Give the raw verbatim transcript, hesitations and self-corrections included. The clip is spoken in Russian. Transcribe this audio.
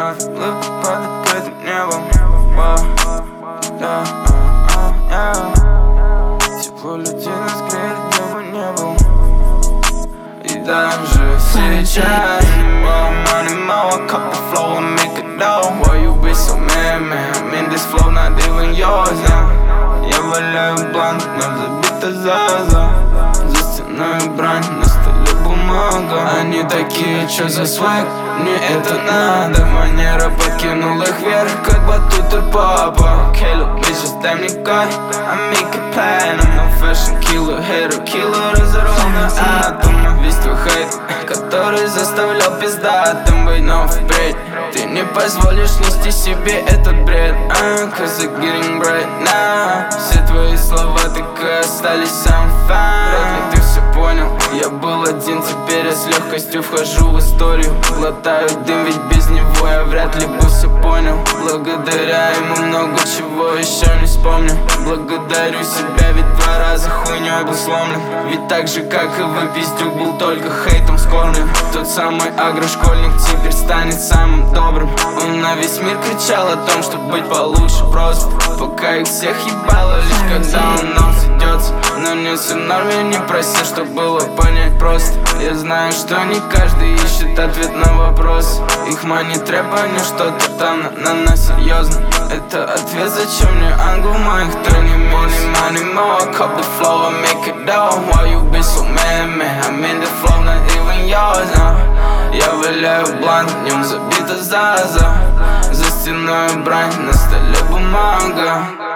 вновь улыбка под открытым небом. Wow, yeah, uh, uh, yeah. Тепло людей нас греет, где бы не был. И даже сейчас wow, money more, cup the flow and make it dough. Why you be so mad, man? I'm in this flow, not even yours now. Я валяю блант, не забита заза. За стеной брань, на столе бумага. Они такие, чё за свайк? Мне это надо. Манера подкинул их вверх, как батуты папа. Okay, look, bitches, дай мне кайф, I make it platinum. No fashion killer, hater killer, разорвал на атомы. Весь твой хейт, который заставлял пиздатым быть, но впредь ты не позволишь нести себе этот бред. uh, Cause it's getting bright now. Все твои слова так и остались I'm fine. Вряд ли ты все понял. Я был один, теперь я с легкостью вхожу в историю. Глотаю дым, ведь без него я вряд ли бы все понял. Благодаря ему много чего еще не вспомню. Благодарю себя, ведь два раза хуйней был сломлен. Ведь так же, как и вы, пиздюк был только хейтом скормлен. Тот самый агрошкольник теперь станет самым добрым. Он на весь мир кричал о том, что быть получше просто. Пока их всех ебало, лишь когда он нам сойдется. Но не все в норме, не проси, что было понять просто. Я знаю, что не каждый ищет ответ на вопрос. Их мани трэп, они что-то там на, на нас серьезно. Это ответ, зачем мне ангел моих тренинг. Money, money, more, cup the flow and make it down. Why you be so mad, man? I'm in the flow, not even yours now. Я валяю блант, в нем забита заза. За стеной брань, на столе бумага.